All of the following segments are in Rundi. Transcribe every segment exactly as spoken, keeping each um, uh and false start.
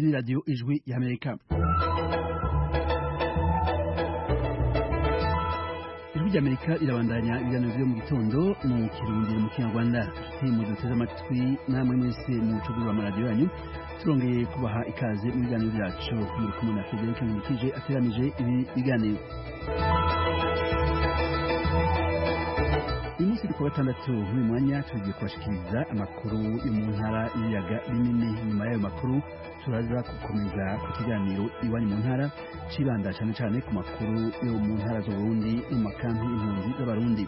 ni radio Ijwi y'Amerika. Ijwi y'Amerika irabandanya ibiganiro byo mu gitondo mu Kirundi mu Kinyarwanda. Mu duteze amatwi namwe mwese mu cugurwa amaradiyo yanyu, turongeye kubaha ikaze mu biganiro byacu. Muri kumwe na Frederic Nkikije ateranije ibi biganiro. Uyu munsi ku wa gatandatu muri mwanya tugiye kubashikiriza amakuru yo mu ntara y'ibiyaga binini. Nyuma y'ayo makuru turaza gukomeza ku kiganiro iwanyu mu ntara cibanda cyane cyane ku makuru yo mu ntara z'Uburundi mu makampi y'impunzi z'Abarundi.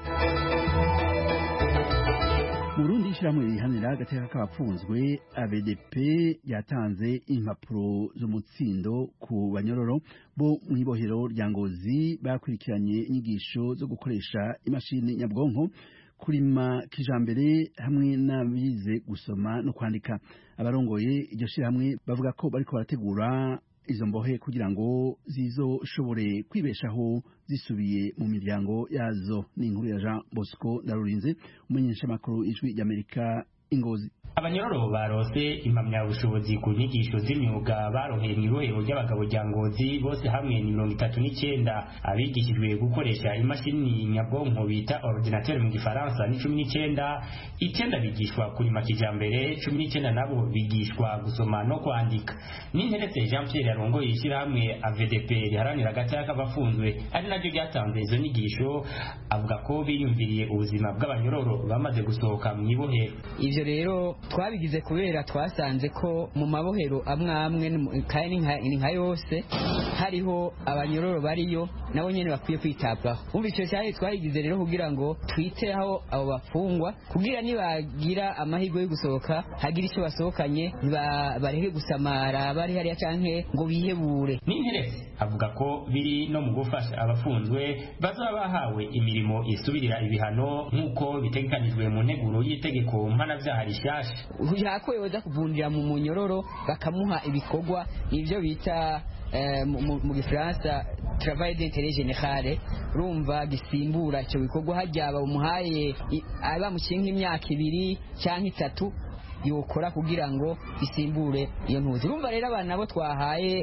Mu Burundi ishyirahamwe rihanira agateka k'abapfunzwe A V D P yatanze impapuro z'umutsindo ku banyororo bo mw'ibohero rya Ngozi bakurikiranye inyigisho zo gukoresha imashini nyabwonko, kurima kijambere hamwe n'abize gusoma no kwandika. Abarongoye iryo shyirahamwe bavuga ko bariko barategura izo mbohe kugira ngo zizoshobore kwibeshaho zisubiye mu miryango yazo. Ni inkuru ya Jean Bosco Ndarurinze, umumenyesha makuru Ijwi y'Amerika Ingozi. Abanyororo barose impamyabushobozi ku nyigisho z'imyuga baroheye mu ibohero ry'abagabo rya Ngozi bose hamwe ni mirongo itatu n'icyenda. Abigishijwe gukoresha imashini nyabwonko bita ordinateur mu gifaransa ni cumi n'icyenda, icyenda bigishwa kurima kijambere, cumi n'icyenda nabo bigishwa gusoma no kwandika. Ninteretse Jean Pierre yarongoye ishyirahamwe A V D P riharanira agateka k'abafunzwe ari naryo ryatanze izo nyigisho, avuga ko biyumviriye ubuzima bw'abanyororo bamaze gusohoka mu ibohero. Ivyo rero twabigize kubera twasanze ko mu mabohero amwe amwe kandi ni nka yose hariho abanyororo bariyo nabo nyene bakwiye kwitabwaho. Umva icyo cyari twabigize rero kugira ngo twiteho abo bafungwa kugira nibagira amahirwe yo gusohoka hagira icyo basohokanye bareke gusamara bari hariya canke ngo bihebure. Ninteretse avuga ko biri no mu gufasha abafunzwe bazaba bahawe imirimo isubirira ibihano nk'uko bitegekanijwe mu nteguro y'itegeko mpanavyaha rishasha. Yako yoza kuvundira mu munyororo bakamuha ibikorwa ivyo bita eh, mu gifaransa travail d'intérêt général, rumva gisimbura cyo bikorwa hajyaba umuhaye aba mukinka imyaka ibiri cyangwa itatu yokora kugira ngo bisimbure iyo ntuzi. Urumva rero abana bo twahaye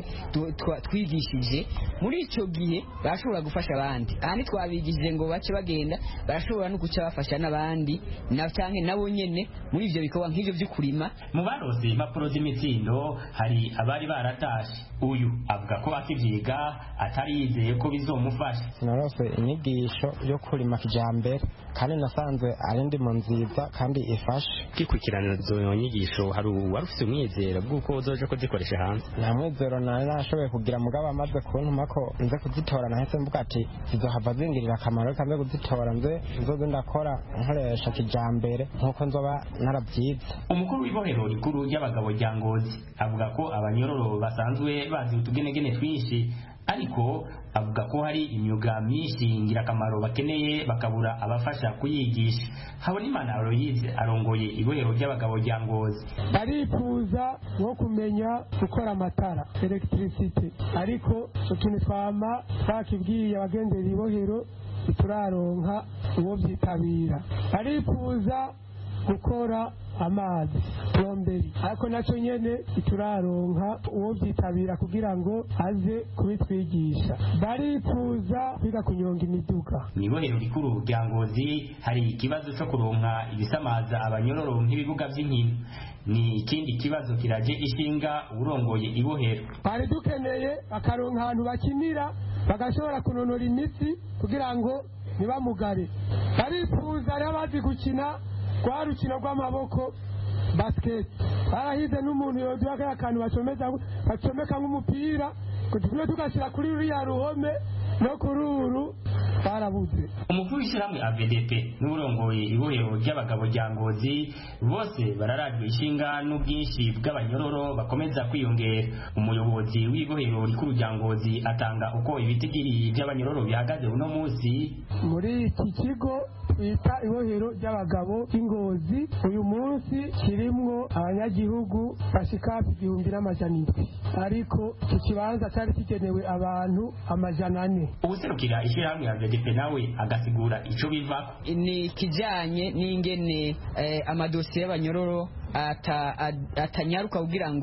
twigishije muri ico gihe bashobora gufasha abandi, ahandi twabigishije ngo bace bagenda barashobora no guca bafasha n'abandi na canke nabo nyene muri ivyo bikorwa nk'ivyo vy'ukurima. Mu barose impapuro z'imitsindo hari abari baratashe. Uyu avuga ko akivyiga atari yizeye ko bizomufasha. Narose inyigisho yo kurima kijambere kandi nasanzwe ari ndimo nziza kandi ifashe. Kikurikirana zo nyigisho hari warufite umwizero bw'uko uzoje kuzikoresha hanze? Nta mwizero nari nashoboye kugira mugabo amaze kuntuma ko nze kuzitora nahise mvuga ati zizohava zingirira akamaro kandi kuzitora nze nzoze ndakora nkoresha kijambere nkuko nzoba narabyize. Umukuru w'ibohero rikuru ry'abagabo rya Ngozi avuga ko abanyororo basanzwe bazi utugenegene twinshi, ariko avuga ko hari imyuga myinshi ngirakamaro bakeneye bakabura abafasha kuyigisha. Habonimana Aloyize arongoye ibohero ry'abagabo rya Ngozi. Barifuza nko kumenya gukora amatara electricity, ariko utuntu twama bakibwiye abagendera ibohero turaronka uwo byitabira. Barifuza gukora amazi plomberi, ariko naco nyene ituraronka uwo byitabira kugira ngo aze kubitwigisha. Barifuza kwiga kunyonga imiduga. Nibohero rikuru rya Ngozi hari ikibazo cyo kuronka ibisamaza abanyororo nk'ibibuga by'inkino. Ni ikindi kibazo kiraje ishinga urongoye ibohero. Bari dukeneye bakaronka ahantu bakinira bagashobora kunonora imitsi kugira ngo ntibamugare. Barifuza rero bazi gukina kwa rukino rw'amaboko basket. Barahize n'umuntu yoduha kaya kantu bacomeza bacomeka nk'umupira kutume tugashyira kuri ruriya ruhome no kururu barabuze. Umukuru w'ishyirahamwe A V D P n'urongoye ibohero ry'abagabo rya Ngozi bose bararajwe ishinga n'ubwinshi bw'abanyororo bakomeza kwiyongera. Umuyobozi w'ibohero rikuru rya Ngozi atanga uko ibitigiri by'abanyororo bihagaze uno munsi. Muri iki kigo twita ibohero ry'abagabo Ingozi uyu munsi kirimwo abanyagihugu bashika igihumbi n'amajana indwi, ariko ikibanza cyari kigenewe abantu amajana ane. Ubuserukira ishyirahamwe A V D P nawe agasigura ico biva ni kijanye n'ingene eh, amadosiye y'abanyororo atanyaruka kugira ngo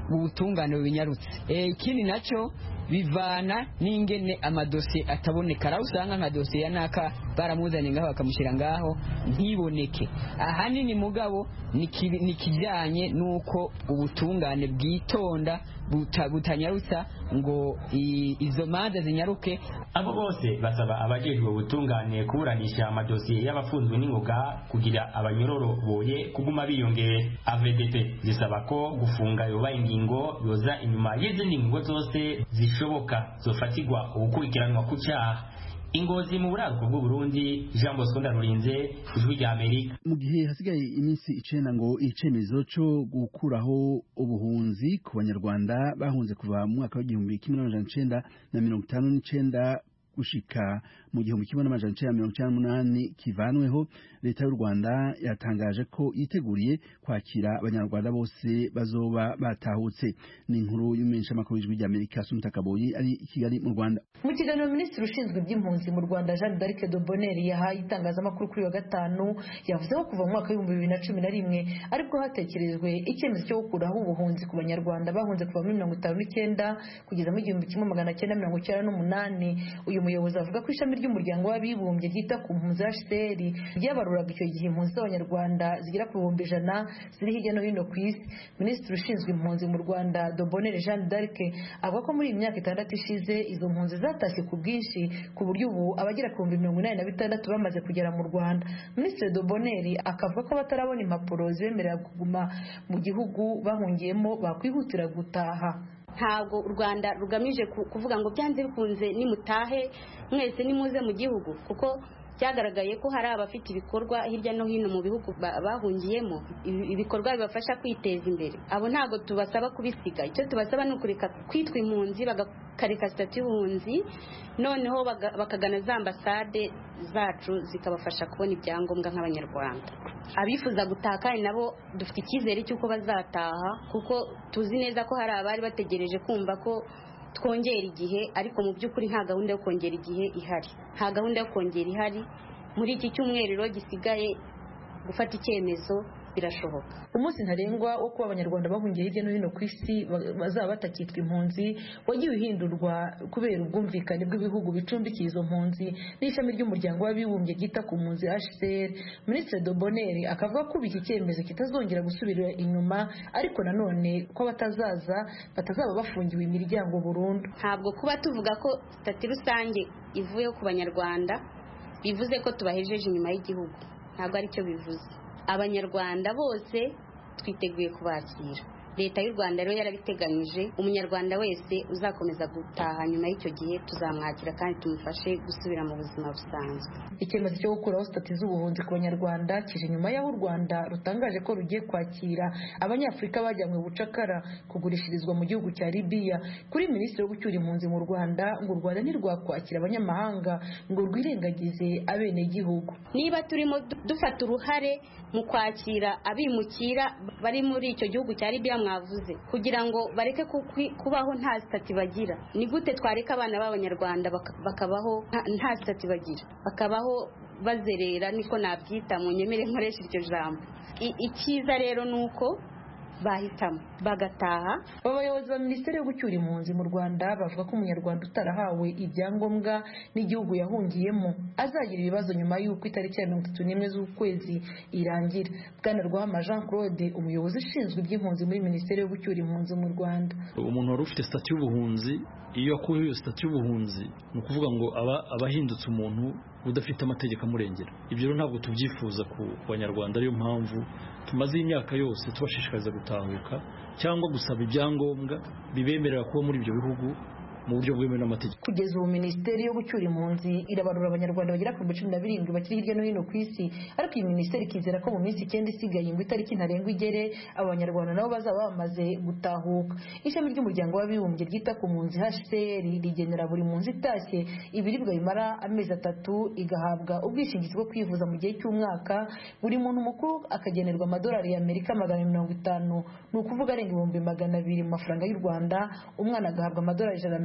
ubutungane bubinyarutse. Ikindi nacyo bivana n'ingene amadosiye ataboneka, aho usanga nka dosiye ya naka baramuzanye ngaho bakamushyira ngaho ntiboneke. Ahanini mugabo ni kijyanye n'uko ubutungane bwitonda butanyarutsa ngo izo manza zinyaruke. Abo bose basaba abajejwe ubutungane kuburanisha amadosiye y'abafunzwe n'ingoga kugira abanyororo boye kuguma biyongera. A V D P zisaba ko gufunga yoba ingingo yoza inyuma y'izindi ngingo zose zishoboka zofatirwa ubukurikiranwa ku cyaha. Ingozi mu buraruko bw'u Burundi, Jean Bosco Ndarurinze, Ijwi rya Amerika. Mu gihe hasigaye iminsi icenda ngo icemezo cyo gukuraho ubuhunzi ku banyarwanda bahunze kuva mu mwaka w'igihumbi kimwe n'amajana icenda na mirongo itanu n'icenda gushika mu gihumbi kimwe n'amajana icenda mirongo icenda n'umunani kivanweho, leta y'u Rwanda yatangaje ko yiteguriye kwakira abanyarwanda bose bazoba batahutse. Ni inkuru y'umumenyeshamakuru w'Ijwi rya Amerika Sumta Kaboyi ari i Kigali mu Rwanda. Mu kiganiro Minisitiri ushinzwe iby'impunzi mu Rwanda Jean d'Arc Dobonel yahaye itangazamakuru kuri wa gatanu, yavuze ko kuva mu mwaka w'ibihumbi bibiri na cumi na rimwe aribwo hatekerejwe icyemezo cyo gukuraho ubuhunzi ku banyarwanda bahunze kuva muri mirongo itanu n'icyenda kugeza mu igihumbi kimwe magana cyenda mirongo icyenda n'umunani. Uyu muyobozi avuga ko ishami ry'umuryango w'abibumbye ryita ku mpunzi H C R ryabaruraga icyo gihe impunzi z'abanyarwanda zigera ku bihumbi ijana ziri hirya no hino ku isi. Minisitiri ushinzwe impunzi mu Rwanda Dobonel Jean d'Arc avuga ko muri iyi myaka itandatu ishize izo mpunzi zatashye ku bwinshi ku buryo ubu abagera ku bihumbi mirongo inani na bitandatu bamaze kugera mu Rwanda. Minisitiri Dobonel akavuga ko batarabona impapuro zibemerera kuguma mu gihugu bahungiyemo bakwihutira gutaha. Ntabwo u Rwanda rugamije kuvuga ngo byanze bikunze nimutahe mwese nimuze mu gihugu, kuko byagaragaye ko hari abafite ibikorwa hirya no hino mu bihugu bahungiyemo, ibikorwa bibafasha kwiteza imbere. Abo ntabwo tubasaba kubisiga, icyo tubasaba ni ukureka kwitwa impunzi, bagakareka sitati y'ubuhunzi, noneho bakagana za ambasade zacu zikabafasha kubona ibyangombwa nk'abanyarwanda. Abifuza gutaha kandi nabo dufite icyizere cy'uko bazataha, kuko tuzi neza ko hari abari bategereje kumva ko twongera igihe, ariko mu by'ukuri nta gahunda yo kongera igihe ihari. Nta gahunda yo kongera ihari. Muri iki cyumweru gisigaye gufata icyemezo birashoboka. Umunsi ntarengwa wo kuba abanyarwanda bahungiye hirya no hino ku isi bazaba batakitwa impunzi wagiye uhindurwa kubera ubwumvikane bw'ibihugu bicumbikiye izo mpunzi n'ishami ry'umuryango w'abibumbye ryita ku mpunzi H C R. Minisitiri Dobonel akavuga ko iki cyemezo kitazongera gusubira inyuma, ariko nanone ko batazaza batazaba bafungiwe imiryango burundu. Ntabwo kuba tuvuga ko stati rusange ivuyeho ku banyarwanda bivuze ko tubahejeje inyuma y'igihugu. Ntabwo ari cyo bivuze. Abanyarwanda bose twiteguye kubakira. Leta y'u Rwanda rero yarabiteganyije, umunyarwanda wese uzakomeza gutaha nyuma y'icyo gihe tuzamwakira kandi tumufashe gusubira mu buzima busanzwe. Icyemezo cyo gukuraho sitati z'ubuhunzi ku banyarwanda kije nyuma y'aho u Rwanda rutangaje ko rugiye kwakira abanyafurika bajyanywe bucakara kugurishirizwa mu gihugu cya Libya. Kuri Minisitiri wo gucyura impunzi mu Rwanda ngo u Rwanda ntirwakwakira abanyamahanga ngo rwirengagize abenegihugu. Niba turimo dufata uruhare mu kwakira abimukira bari muri icyo gihugu cya Libya mwavuze, kugira ngo bareke kubaho nta sitati bagira, ni gute twareka abana b'abanyarwanda bakabaho nta sitati bagira, bakabaho bazerera, niko nabyita, mu nyemere nkoresha iryo jambo. Icyiza rero ni uko bahitamo bagataha. Abayobozi ba Minisiteri yo gucyura impunzi mu Rwanda bavuga ko umunyarwanda utarahawe ibyangombwa n'igihugu yahungiyemo azagira ibibazo nyuma y'uko itariki ya mirongo itatu n'imwe z'ukwezi irangira. Bwana Rwama Jean Claude, umuyobozi ushinzwe iby'impunzi muri Minisiteri yo gucyura impunzi mu Rwanda. Umuntu wari ufite sitati y'ubuhunzi, iyo akuyeho iyo sitati y'ubuhunzi ni ukuvuga ngo aba abahindutse umuntu udafite amategeko amurengera. Ibyo rero ntabwo tubyifuza ku banyarwanda, ariyo mpamvu tumaze imyaka yose tubashishikariza gutahuka cyangwa gusaba ibyangombwa bibemerera kuba muri ibyo bihugu mu buryo bwemewe n'amategeko. Kugeza ubu Minisiteri yo gucyura impunzi irabarura abanyarwanda bagera ku cumi na birindwi bakiri hirya no hino ku isi, ariko iyi minisiteri ikizera ko mu minsi icyenda isigaye ngo itariki ntarengwa igere abanyarwanda nabo bazaba bamaze gutahuka. Ishami ry'umuryango w'abibumbye ryita ku mpunzi H C R rigenera buri mpunzi itashye ibiribwa bimara amezi atatu, igahabwa ubwishingizi bwo kwivuza mu gihe cy'umwaka. Buri muntu mukuru akagenerwa amadolari y'Amerika magana mirongo itanu, ni ukuvuga arenga ibihumbi magana abiri mu mafaranga y'u Rwanda. Umwana agahabwa amadolari ijana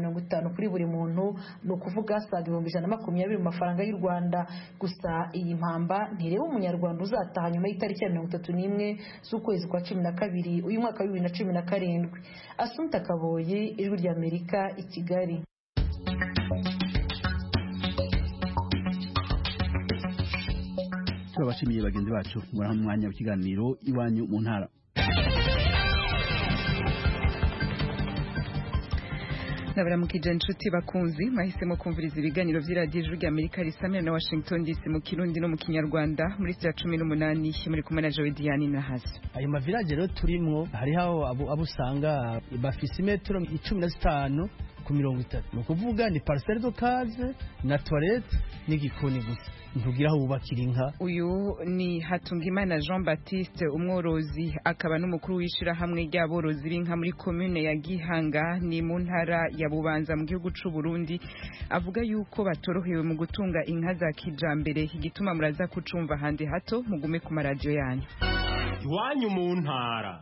mirongo itanu kuri buri muntu, ni ukuvuga asaga ibihumbi ijana na makumyabiri mu mafaranga y'u Rwanda. Gusa iyi mpamba ntireba umunyarwanda uzataha nyuma y'itariki ya mirongo itatu n'imwe z'ukwezi kwa cumi na kabiri uyu mwaka wa bibiri na cumi na karindwi. Assumpta Kaboyi, Ijwi ry'Amerika, i Kigali. Turabashimiye bagenzi bacu muri mu mwanya w'ikiganiro iwanyu mu ntara. Nabaramukije inshuti bakunzi mahisemo kumviriza ibiganiro by'iradiyo Ijwi ry'Amerika risamira na Washington D C mu Kirundi no mu Kinyarwanda muri saa cumi n'umunani muri kumwe na Joe Diane na Hasi. Ayo mavilaje rero turimwo hariho abo abo usanga bafise imetero icumi na zitanu ku mirongo itatu, ni ukuvuga ni parcelle de case na toilette n'igikoni gusa, ntugira aho bubakira inka. Uyu ni Hatungimana Jean Baptiste, umworozi akaba n'umukuru w'ishirahamwe ry'aborozi b'inka muri commune ya Gihanga ni mu ntara ya Bubanza mu gihugu c'u Burundi. Avuga yuko batorohewe mu gutunga inka za kijambere, igituma muraza kucumva handi hato, mugume ku maradio yanyu. Iwanyu mu ntara.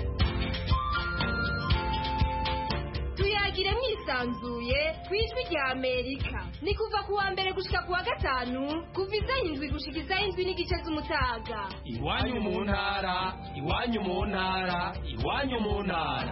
Tuyagire mwisanzuye kwijwi rya Amerika. Ni kuva kuwa mbere gushika kuwa gatanu, kuva izayindwi gushika izayindwi n'igice z'umutaga. Iwanyu mu ntara, iwanyu mu ntara, iwanyu mu ntara.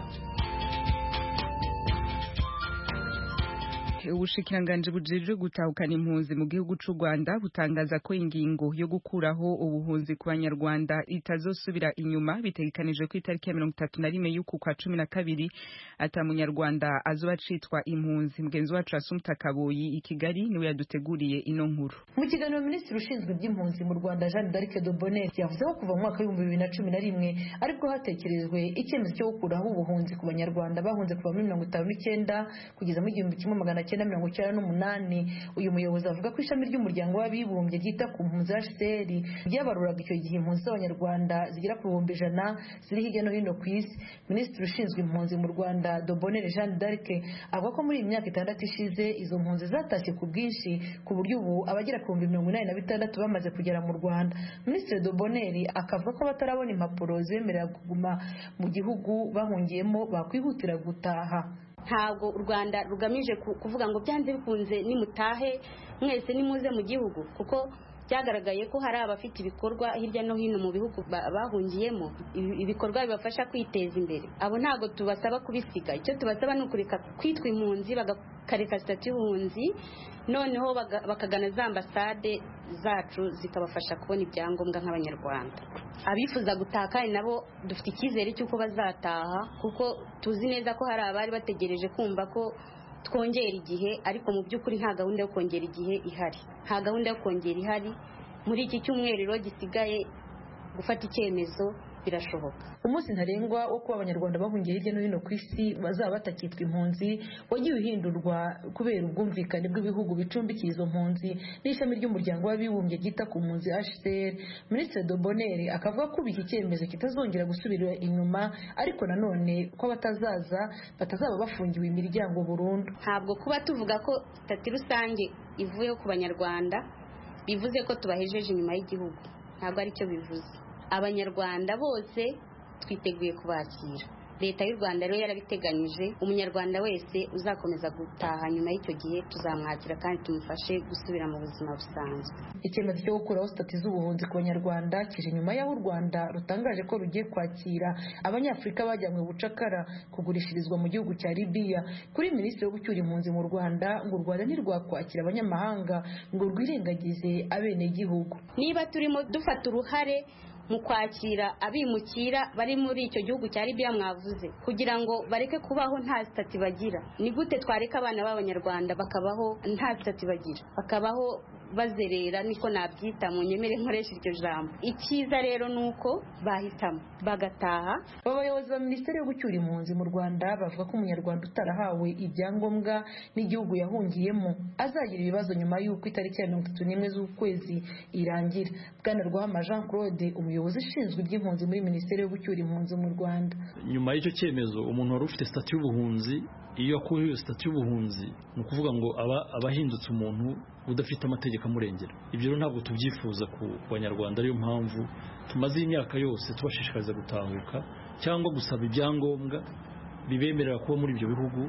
Ubushikiranganje bujejwe gutahukana impunzi mu gihugu c'u Rwanda butangaza ko ingingo yo gukuraho ubuhunzi ku banyarwanda itazosubira inyuma, bitegekanijwe ku itariki ya mirongo itatu na rimwe y'uku kwa cumi na kabiri ata munyarwanda azoba acitwa impunzi. Mugenzi wacu Assumpta Kaboyi i Kigali niwe yaduteguriye ino nkuru. Mu kiganiro Minisitiri ushinzwe iby'impunzi mu Rwanda Jeanne d'Arc de Bonheur yavuze ko kuva mu mwaka w'ibihumbi bibiri na cumi na rimwe aribwo hatekerejwe icyemezo cyo gukuraho ubuhunzi ku banyarwanda bahunze kuva muri mirongo itanu n'icyenda kugeza mu igihumbi kimwe magana cyenda mirongo icyenda n'umunani. Uyu muyobozi avuga ko ishami ry'umuryango w'abibumbye ryita ku mpunzi H C R ryabaruraga icyo gihe impunzi z'abanyarwanda zigera ku bihumbi ijana ziri hirya no hino ku isi. Minisitiri ushinzwe impunzi mu Rwanda de Bonheur Jeanne d'Arc avuga ko muri iyi myaka itandatu ishize izo mpunzi zatashye ku bwinshi ku buryo ubu abagera ku bihumbi mirongo inani na bitandatu bamaze kugera mu Rwanda. Minisitiri de Bonheur akavuga ko batarabona impapuro zemerera kuguma mu gihugu bahungiyemo bakwihutira gutaha. Ntabwo u Rwanda rugamije kuvuga ngo byanze bikunze nimutahe mwese nimuze mu gihugu, kuko byagaragaye ko hari abafite ibikorwa hirya no hino mu bihugu bahungiyemo, ibikorwa bibafasha kwiteza imbere. Abo ntabwo tubasaba kubisiga, icyo tubasaba ni ukureka kwitwa impunzi, bagakareka statut y'impunzi, noneho bakagana za ambasade zacu zikabafasha kubona ibyangombwa nk'abanyarwanda. Abifuza gutaha kandi nabo dufite icyizere cy'uko bazataha, kuko tuzi neza ko hari abari bategereje kumva ko twongera igihe, ariko mu by'ukuri nta gahunda yo kongera igihe ihari. Nta gahunda yo kongera ihari. Muri iki cyumweru rero gisigaye gufata icyemezo birashoboka. Umunsi ntarengwa wo kuba abanyarwanda bahungiye hirya no hino ku isi bazaba batakitwa impunzi wagiye uhindurwa kubera ubwumvikane bw'ibihugu bicumbikiye izo mpunzi n'ishami ry'umuryango w'abibumbye ryita ku mpunzi H C R. Minisitiri de Bonheur akavuga ko iki cyemezo kitazongera gusubira inyuma, ariko nanone ko batazaza batazaba bafungiwe imiryango burundu. Ntabwo kuba tuvuga ko stati rusange ivuyeho ku banyarwanda bivuze ko tubahejeje inyuma y'igihugu, ntabwo ari cyo bivuze. Abanyarwanda bose twiteguye kubakira. Leta y'u Rwanda rero yarabiteganyije, umunyarwanda wese uzakomeza gutaha nyuma y'icyo gihe tuzamwakira kandi tumufashe gusubira mu buzima busanzwe. Icyemezo cyo gukuraho stati z'ubuhunzi ku banyarwanda kije nyuma y'aho u Rwanda rutangaje ko rugiye kwakira abanyafurika bajyanywe bucakara kugurishirizwa mu gihugu cya Libya. Kuri Minisitiri wo gucyura impunzi mu Rwanda ngo u Rwanda ntirwakwakira abanyamahanga ngo rwirengagize abenegihugu. Niba turimo dufata uruhare mu kwakira abimukira bari muri icyo gihugu cya Libya mwavuze, kugira ngo bareke kubaho nta stati bagira, ni gute twareka abana b'abanyarwanda bakabaho nta stati bagira, bakabaho bazerera, niko nabyita, mu nyemere nkoresha iryo jambo. Icyiza rero nuko bahitamo bagataha. Abayobozi ba Minisiteri yo gucyura impunzi mu Rwanda bavuga ko umunyarwanda utarahawe ibyangombwa n'igihugu yahungiyemo azagira ibibazo nyuma y'uko itariki ya mirongo itatu n'imwe z'ukwezi irangira. Bwana Rwahama Jean Claude, umuyobozi ushinzwe iby'impunzi muri Minisiteri yo gucyura impunzi mu Rwanda: nyuma y'icyo cyemezo umuntu wari ufite stati y'ubuhunzi, iyo akuye iyo stati y'ubuhunzi ni ukuvuga ngo aba abahindutse umuntu udafite amategeko amurengera. Ibyo rero ntabwo tubyifuza ku banyarwanda, ariyo mpamvu tumaze imyaka yose tubashishikariza gutahuka cyangwa gusaba ibyangombwa bibemerera kuba muri ibyo bihugu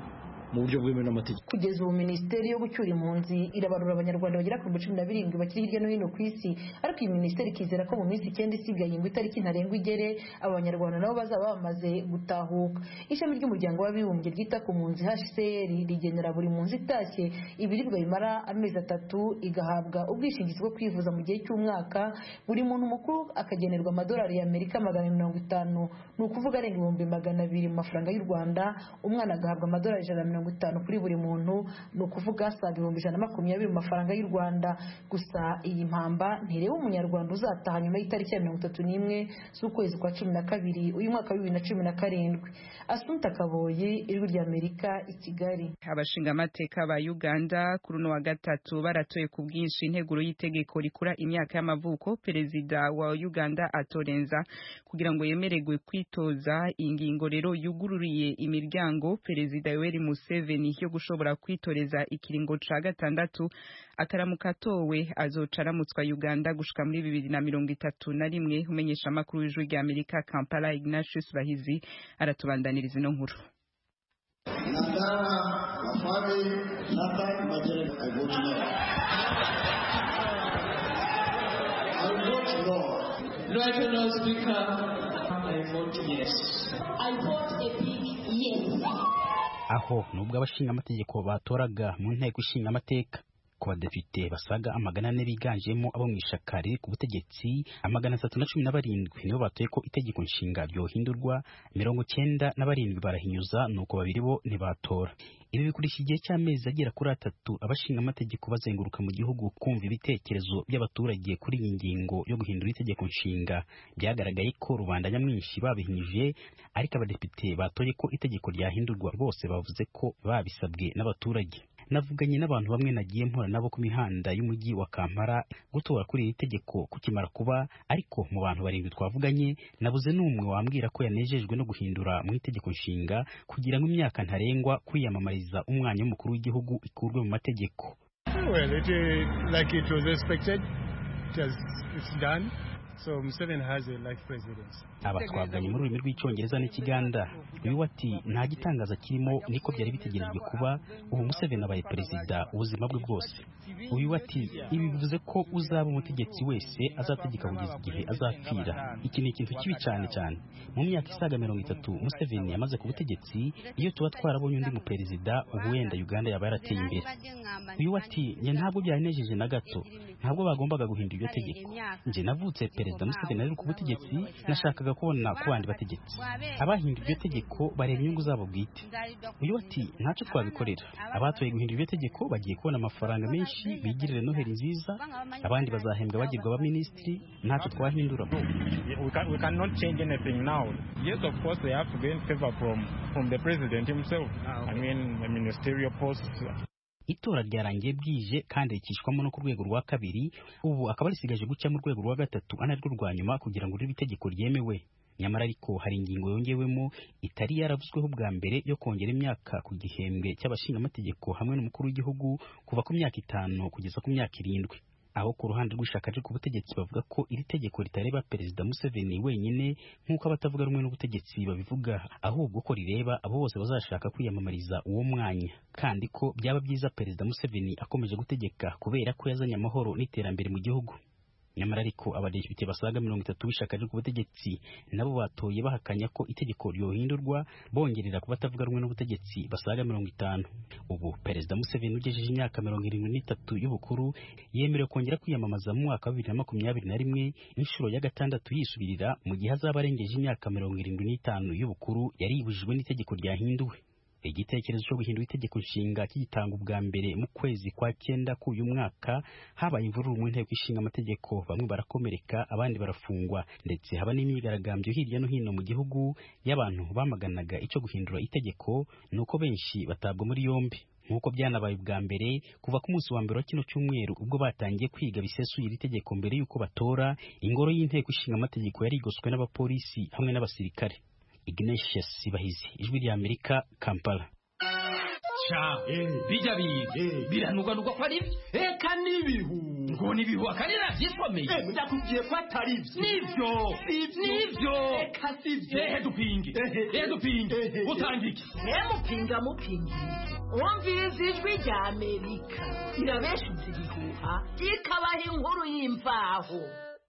mu buryo bwemewe n'amategeko. Kugeza ubu minisiteri yo gucyura impunzi irabarura abanyarwanda bagera ku cumi na birindwi bakiri hirya no hino ku isi, ariko iyi minisiteri ikizera ko mu minsi icyenda isigaye ngo itariki ntarengwa igere aba banyarwanda nabo bazaba bamaze gutahuka. Ishami ry'umuryango w'abibumbye ryita ku mpunzi H C R rigenera buri mpunzi itashye ibiribwa bimara amezi atatu, igahabwa ubwishingizi bwo kwivuza mu gihe cy'umwaka. Buri muntu mukuru akagenerwa amadolari y'Amerika magana mirongo itanu, ni ukuvuga arenga ibihumbi magana abiri mu mafaranga y'u Rwanda. Umwana agahabwa amadolari ijana na mirongo itanu kuri buri muntu, ni ukuvuga asaga ibihumbi ijana na makumyabiri mu mafaranga y'u Rwanda. Gusa iyi mpamba ntireba umunyarwanda uzataha nyuma y'itariki ya mirongo itatu n'imwe z'ukwezi kwa cumi na kabiri uyu mwaka wa bibiri na cumi na karindwi. Assunta Kaboyi, Ijwi ry'Amerika, i Kigali. Abashingamateka ba Uganda kuri uno wa gatatu baratoye ku bwinshi integuro y'itegeko rikura imyaka y'amavuko perezida wa Uganda atorenza kugira ngo yemererwe kwitoza. Ingingo rero yugururiye imiryango perezida Yoweri Museveni yo gushobora kwitoreza ikiringo ca gatandatu. Akaramuka atowe azoca aramutswa Uganda gushika muri bibiri na mirongo itatu na rimwe. Umenyesha amakuru w'Ijwi ry'Amerika Kampala Ignatius Bahizi aratubandaniriza ino nkuru. National Speaker, I vote yes. I vote a big yes. Aho nubwo abashinga amategeko batoraga mu nteko ishinga amateka ku badepite basaga amagana ane biganjemo abo mu ishaka riri ku butegetsi, amagana atatu na cumi na barindwi nibo batoye ko itegeko nshinga ryohindurwa, mirongo cyenda na barindwi barahinyuza, nuko babiri bo ntibatora. Ibi bikurisha igihe cy'amezi agera kuri atatu abashinga amategeko bazenguruka mu gihugu kumva ibitekerezo by'abaturage kuri iyi ngingo yo guhindura itegeko nshinga. Byagaragaye ko rubanda nyamwinshi babihinyuje, ariko abadepite batoye ko itegeko ryahindurwa bose bavuze ko babisabwe n'abaturage. Navuganye n'abantu bamwe nagiye mpura nabo ku mihanda y'umujyi wa Kampala gutora kuri iri tegeko kukimara kuba, ariko mu bantu barindwi twavuganye nabuze n'umwe wambwira ko yanejejwe no guhindura mu itegeko nshinga kugira ngo imyaka ntarengwa kwiyamamariza umwanya w'umukuru w'igihugu ikurwe mu mategeko. Well, it is like it was expected. It has, it's done. So Museveni has a life presidency. Aba twavuganye mu rurimi rw'icyongereza n'ikiganda. Uyu ati nta gitangaza kirimo, niko byari bitegerejwe kuba. Ubu Museveni abaye perezida ubuzima bwe bwose. Uyu ati ibi bivuze ko uzaba umutegetsi wese azategeka kugeza igihe azapfira. Iki ni ikintu kibi cyane cyane. Mu myaka isaga mirongo itatu Museveni yamaze ku butegetsi, iyo tuba twarabonye undi mu perezida ubu wenda Uganda yaba yarateye imbere. Uyu ati nje ntabwo byanejeje na gato, ntabwo bagombaga guhindura iryo tegeko. Nje navutse perezida Museveni ari ku butegetsi, nashakaga kubona ku bandi bategetsi. Abahindura iryo tegeko bareba inyungu zabo bwite. Uyu ati ntacyo twabikorera. Abatoye guhindura iryo tegeko bagiye kubona amafaranga menshi, bigirire noheri nziza, abandi bazahembwa bagirwa aba ministry, ntacyo twahindura. We, can, we cannot change anything now. Yes, of course they have to gain favor from from the president himself. I mean the ministerial posts. Itora ryarangiye bwije kandi rikishwamo no ku rwego rwa kabiri, ubu akaba risigaje guca mu rwego rwa gatatu anarwo rwa nyuma kugira ngo ribe itegeko ryemewe. Nyamara ariko hari ingingo yongewemo itari yaravuzweho bwa mbere yo kongera imyaka ku gihembwe cy'abashinga amategeko hamwe n'umukuru w'igihugu kuva ku myaka itanu kugeza ku myaka irindwi. Aho ku ruhande rw'ishaka ryo ku butegetsi bavuga ko iri tegeko ritareba perezida Museveni wenyine nk'uko abatavuga rumwe n'ubutegetsi babivuga, ahubwo ko rireba abo bose bazashaka kwiyamamariza uwo mwanya, kandi ko byaba byiza perezida Museveni akomeje gutegeka kubera ko yazanye amahoro n'iterambere mu gihugu. Nyamara ariko abadepite basaga mirongo itatu b'ishaka ryo ku butegetsi nabo batoye bahakanya ko itegeko ryohindurwa, bongerera ku batavuga rumwe n'ubutegetsi basaga mirongo itanu. Ubu perezida Museveni ugejeje imyaka mirongo irindwi n'itatu y'ubukuru yemerewe kongera kwiyamamaza mu mwaka wa bibiri na makumyabiri na rimwe inshuro ya gatandatu yisubirira, mu gihe azaba arengeje imyaka mirongo irindwi n'itanu y'ubukuru yari ibujijwe n'itegeko ryahinduwe. Igitekerezo cyo guhindura itegeko nshinga kigitanga ubwa mbere mu kwezi kwa cyenda k'uyu mwaka, habaye imvururu mu nteko ishinga amategeko, bamwe barakomereka abandi barafungwa, ndetse haba n'imyigaragambyo hirya no hino mu gihugu y'abantu bamaganaga icyo guhindura itegeko, nuko benshi batabwa muri yombi. Nkuko byanabaye ubwa mbere kuva ku munsi wa mbere wa kino cyumweru ubwo batangiye kwiga bisesuye iri tegeko mbere y'uko batora, ingoro y'inteko ishinga amategeko yari igoswe n'abapolisi hamwe n'abasirikare. Ignatius Bahizi, Ijwi ry'Amerika, Kampala. sha bijya biga biranugwanugwa ko ari eka nibihu ngo nibihu akarira byisomeye eh ndakubwiye ko atari byo nivyo nivyo eka sivyo ehe dupinge ehe dupinge utangike he mupinga mupinga umviriza ijwi rya Amerika irabeshuza ibihuha ikabaha inkuru y'imvaho.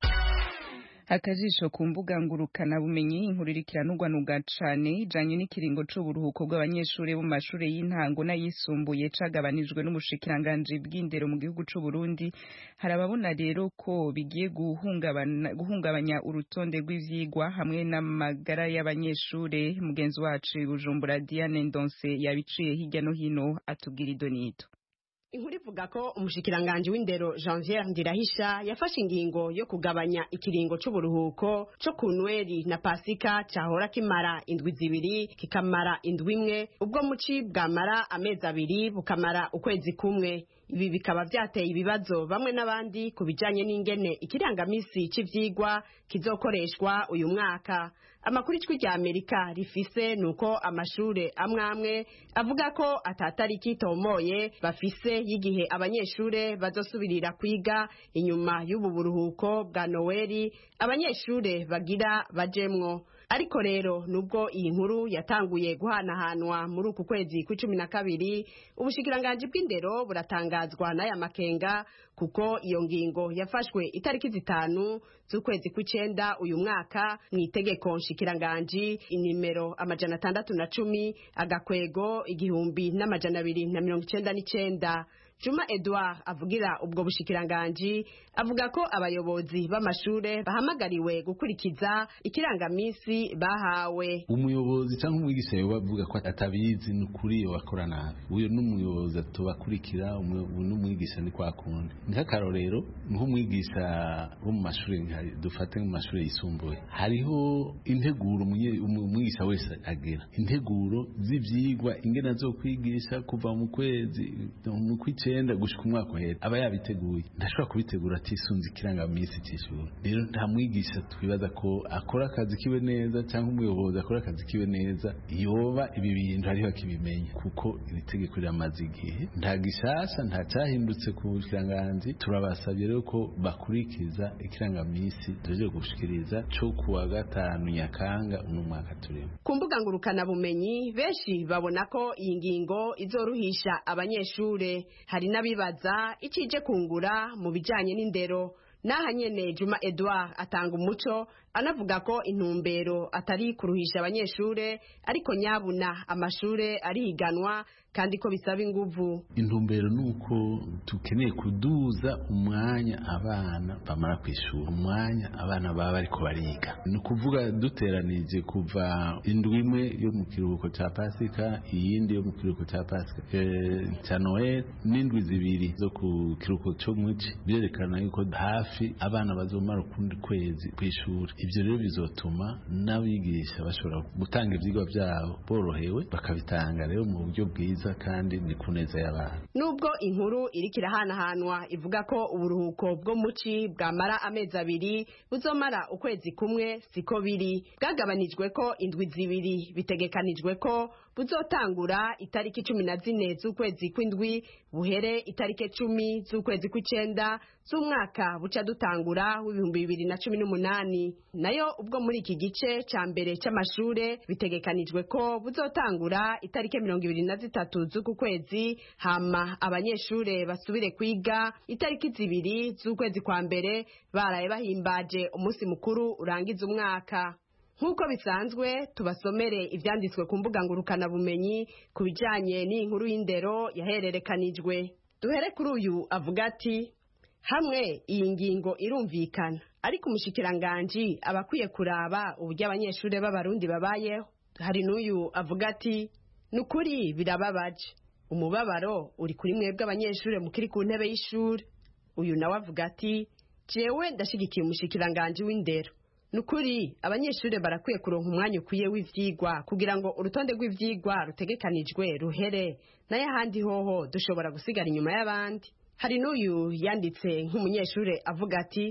Akajisho ku mbuga ngurukana bumenyi inkuru irikiranugwanuga cane ijanye n'ikiringo c'uburuhuko bw'abanyeshuri bo mu mashure y'intango n'ayisumbuye cagabanijwe n'umushikiranganje bw'indero mu gihugu c'u Burundi. Harababona rero ko bigiye guhungabana guhungabanya urutonde rw'ivyigwa hamwe n'amagara y'abanyeshure. Mugenzi wacu Bujumbura Diane Ndonse yabiciye hirya no hino atubwira idonito. Inkuru ivuga ko umushikiranganje w'indero Janvier Ndirahisha yafashe ingingo yo kugabanya ikiringo c'uburuhuko co ku Noeli na Pasika cahora kimara indwi zibiri kikamara indwi imwe, ubwo muci bwamara amezi abiri bukamara ukwezi kumwe. Ibi bikaba vyateye ibibazo bamwe n'abandi kubijanye n'ingene ikirangamisi c'ivyigwa kizokoreshwa uyu mwaka. Amakuru ijwi rya Amerika rifise nuko amashure amwe amwe avuga ko atatariki tomoye bafise y'igihe abanyeshure bazosubirira kwiga inyuma y'ubu buruhuko bwa Noeli abanyeshure bagira bajemwo. Ariko rero nubwo iyi nkuru yatanguye guhanahanwa muri uku kwezi kw'icumi na kabiri, ubushikiranganje bw'indero buratangazwa n'aya makenga kuko iyo ngingo yafashwe itariki zitanu z'ukwezi kw'icenda uyu mwaka mu itegeko nshikiranganje inimero amajana atandatu na cumi agakwego igihumbi n'amajana abiri na mirongo icenda n'icenda. Juma Edouard avugira ubwo bushikiranganje avuga ko abayobozi b'amashure bahamagariwe gukurikiza ikirangamisi bahawe. Umuyobozi cyangwa umwigisha bavuga ko atabizi n'ukuri wakora nabi. Uyo n'umuyobozi atubakurikira n'umwigisha ni kwa kundi. Nk'akarorero nk'umwigisha wo mu mashure dufate mu mashure yisumbuye hariho integuro umwigisha wese agera integuro z'ivyigwa ingena zo kwigisha kuva mu kwezi mu kwicenda gushika umwaka uhera aba yabiteguye ndashobora kubitegura atisunze ikirangamisi c'ishuri. Rero nta mwigisha twibaza ko akora akazi kiwe neza cyangwa umuyobozi akora akazi kiwe neza yoba ibi bintu hariho akibimenya kuko iri tegeko riramaze igihe nta gishasha nta cyahindutse ku bushikiranganje. Turabasabye rero ko bakurikiza ikirangamisi tuje gushikiriza cyo kuwa gatanu Nyakanga uno mwaka turimo. Ku mbuga ngurukana bumenyi benshi babona ko iyi ngingo izoruhisha abanyeshure. Hari nabibaza icije kungura mu bijanye n'indero. Naha nyene Juma Edouard atanga umuco anavuga ko intumbero atari kuruhisha abanyeshure ariko nyabuna amashure arihiganwa kandi ko bisaba inguvu. Intumbero nuko tukeneye kuduza umwanya abana bamara kwishura umwanya abana baba bariko bariga. Ni kuvuga duteranije kuva indwi imwe yo mu kiruhuko ca Pasika iyindi yo mu kiruhuko ca Pasika eh, ca Noel n'indwi zibiri zo ku kiruhuko cyo muci birerekana yuko hafi abana bazomara ukundi kwezi kwishura. Ivyo rero bizotuma n'abigisha bashobora gutanga ivyigwa byabo borohewe bakabitanga rero mu buryo bwiza kandi ni kuneza y'abana. Nubwo inkuru irikira hanahanwa ivuga ko uburuhuko bwo muci bwamara amezi abiri buzomara ukwezi kumwe siko biri. Bwagabanijwe ko indwi zibiri bitegekanijwe ko buzotangura itariki cumi na zine z'ukwezi kw'indwi buhere itariki cumi z'ukwezi kw'icenda z'umwaka buca dutangura w'ibihumbi bibiri na cumi n'umunani. Nayo ubwo muri iki gice ca mbere c'amashure bitegekanijwe ko buzotangura itariki mirongo ibiri na zitatu z'uku kwezi hama abanyeshure basubire kwiga itariki zibiri z'ukwezi kwa mbere baraye bahimbaje umunsi mukuru urangiza umwaka. Nk'uko bisanzwe tubasomere ivyanditswe ku mbuga ngurukana bumenyi ku bijanye n'inkuru y'indero yahererekanijwe. Duhere kuri uyu avuga ati hamwe iyi ngingo irumvikana ariko umushikiranganje abakwiye kuraba uburyo abanyeshure b'abarundi babayeho. Hari n'uyu avuga ati nukuri birababaje umubabaro uri kuri mwebwe abanyeshure mukiri ku ntebe y'ishuri. Uyu nawe avuga ati jewe ndashigikiye umushikiranganje w'indero. Nukuri abanyeshure barakwiye kuronka umwanya ukwiye w'ivyigwa kugira ngo urutonde rw'ivyigwa rutegekanijwe ruhere naye ahandi hoho dushobora gusigara inyuma y'abandi. Hari n'uyu yanditse nk'umunyeshure avuga ati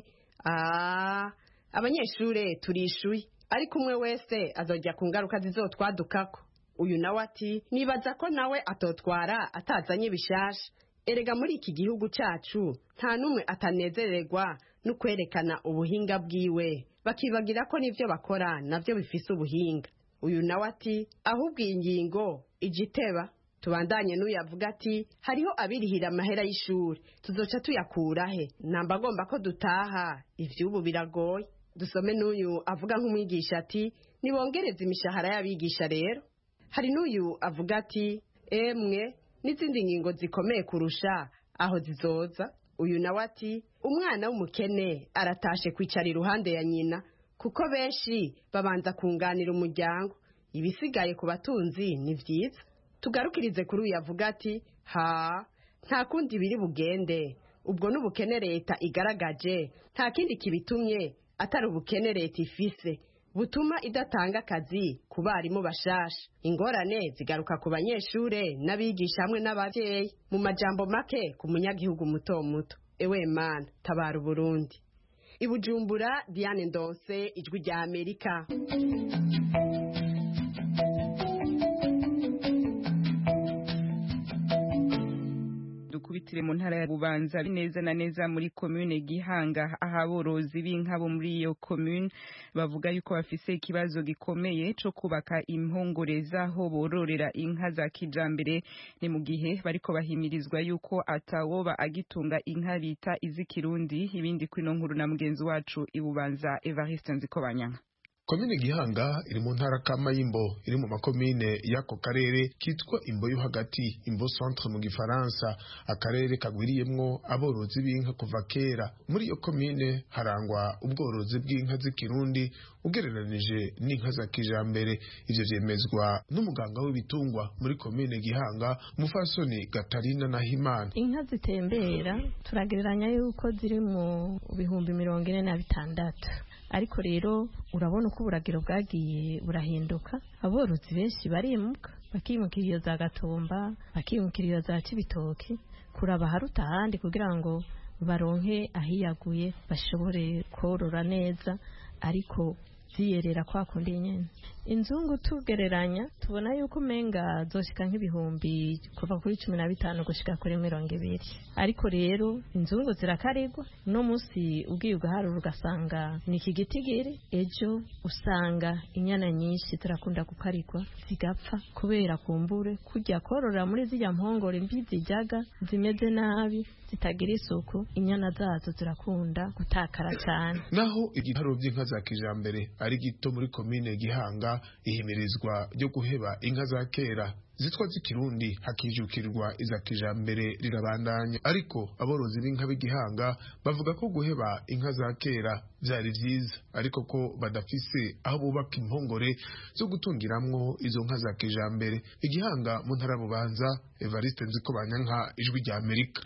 ah abanyeshure turishuye ariko umwe wese azojya ku ngaruka zizotwadukako. uyu nawe ati nibaza ko nawe atotwara atazanye bishasha erega muri iki gihugu cyacu nta n'umwe atanezererwa no kwerekana ubuhinga bwiwe bakibagira ko n'ibyo bakora nabyo bifise ubuhinga uyu nawe ati ahubwo iyi ngingo igiteba tubandanye n'uyu avuga ati hariho abirihira amahera y'ishuri tuzoca tuyakurahe namba agomba ko dutaha ivy'ubu biragoye dusome n'uyu avuga nk'umwigisha ati nibongereza imishahara y'abigisha rero hari n'uyu avuga ati emwe n'izindi ngingo zikomeye kurusha aho zizoza uyu nawe ati umwana w'umukene aratashe kwicara iruhande ya nyina kuko benshi babanza kunganira umuryango ibisigaye ku batunzi ni vyiza tugarukirize kuri uyu avuga ati ha nta kundi biri bugende ubwo n'ubukene leta igaragaje nta kindi kibitumye atari ubukene leta ifise butuma idatanga akazi ku barimu bashasha ingorane zigaruka ku banyeshure n'abigisha hamwe n'abavyeyi mu majambo make ku munyagihugu muto muto ewe mana tabara Burundi ibujumbura Diane Ndonse ijwi rya Amerika dukubitire mu ntara ya Bubanza neza na neza muri commune Gihanga ahaborozi b'inka bo muri iyo commune bavuga yuko bafise ikibazo gikomeye cyo kubaka impongore zaho bororera inka za kijambere ni mu gihe bariko bahimirizwa yuko atawoba agitunga inka bita izikirundi ibindi kwino nkuru na mugenzi wacu ibubanza Evariste Nzikobanya. Komine Gihanga iri mu ntara kama y'Imbo iri mu makomine y'ako karere kitwa Imbo yo hagati Imbo centre mu gifaransa akarere kagwiriyemwo aborozi b'inka kuva kera muri iyo komine harangwa ubworozi bw'inka z'ikirundi ugereranije n'inka za kijambere ivyo vyemezwa n'umuganga w'ibitungwa muri komine Gihanga Mufasoni Gatarina Nahimana. Inka zitembera turagereranya yuko ziri mu bihumbi mirongo ine na bitandatu ariko rero urabona uko uburagiro bwagiye burahinduka aborozi benshi barimuka bakimukira iyo za Gatumba bakimukira iyo za Cibitoki kuraba haruta ahandi kugira ngo baronke ahiyaguye bashobore korora neza ariko ziyerera kwa kundi nyene inzungu tugereranya tubona yuko menga zoshika nk'ibihumbi kuva kuri cumi na bitanu gushika kuri mirongo ibiri ariko rero inzungu zirakarirwa no musi ugiye ugaharura ugasanga ni ikigitigiri ejo usanga inyana nyinshi zirakunda gukarigwa zigapfa kubera kumbure kujya korora muri zirya mpongore mbi zijaga zimeze nabi zitagira isuku inyana zazo zirakunda gutakara cyane naho igiharo by'inka za kijambere ari gito muri komine Gihanga ihimirizwa ryo guheba inka za kera zitwa z'ikirundi hakijukirwa iza kijambere rirabandanya ariko aborozi b'inka b'Igihanga bavuga ko guheba inka za kera byari vyiza ariko ko badafise aho bubaka impongore zo gutungiramwo izo nka za kijambere Igihanga mu ntara Bubanza Evariste Nzikobanya nka ijwi rya Amerika.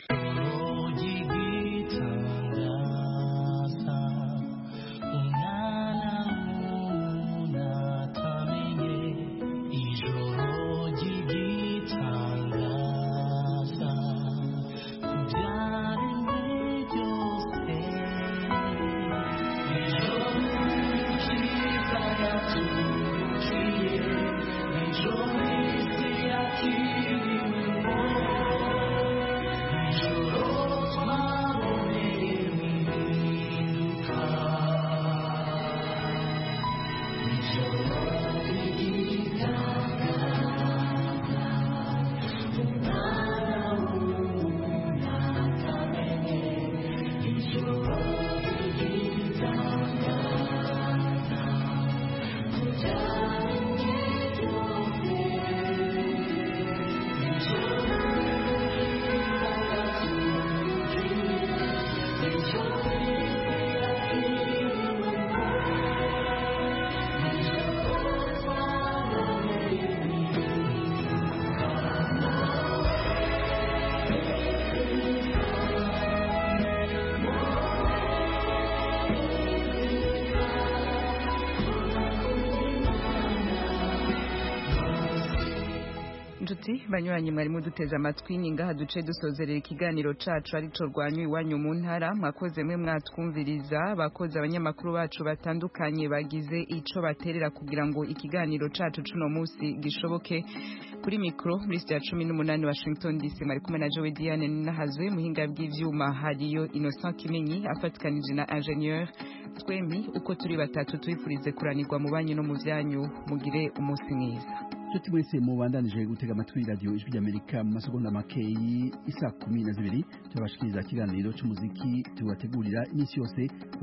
Ijoro nshuti banyuranye mwari muduteze amatwi ni ngaha duce dusozerera ikiganiro cacu arico rwanyu iwanyu mu ntara mwakoze mwe mwatwumviriza bakoze abanyamakuru bacu batandukanye bagize ico baterera kugira ngo ikiganiro cacu cuno musi gishoboke kuri mikro muri ya cumi n'umunani Washington D C mwari kumwe na Joe Diane Nahazwe muhinga bw'ivyuma hariyo Innocent Kimenyi afatikanije na ingénieur twembi uko turi batatu twifurize kuranirwa mu banyu no mu vyanyu mugire umunsi mwiza. Tuti mwese mubandanije gutega amatwi radio ijwi ry'Amerika mu masegonda makeyi isa kumi na zibiri tubashikiriza kiganiro cy'umuziki tubategurira imisi yose.